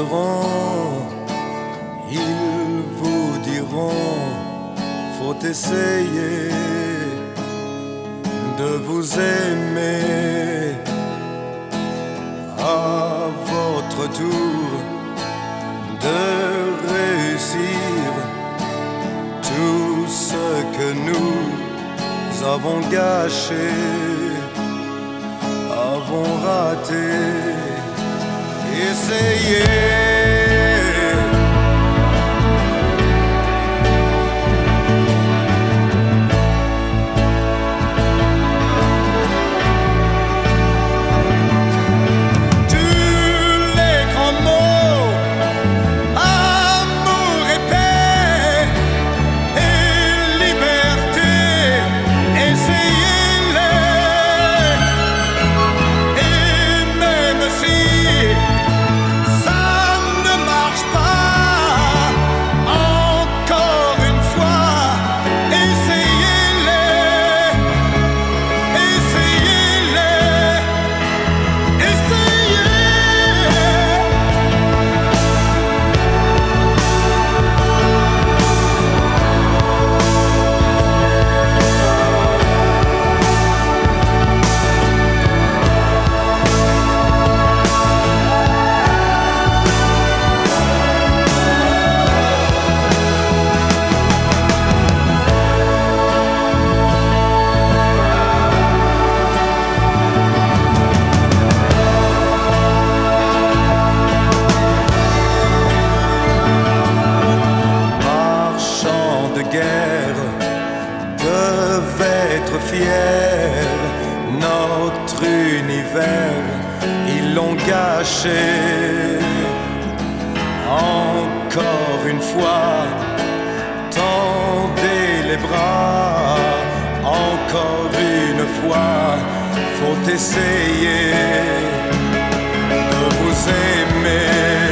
seront, ils vous diront, faut essayer de vous aimer à votre tour, de réussir tout ce que nous avons gâché, avons raté. Essayez. Devait être fier, notre univers, ils l'ont gâché. Encore une fois, tendez les bras. Encore une fois, faut essayer de vous aimer.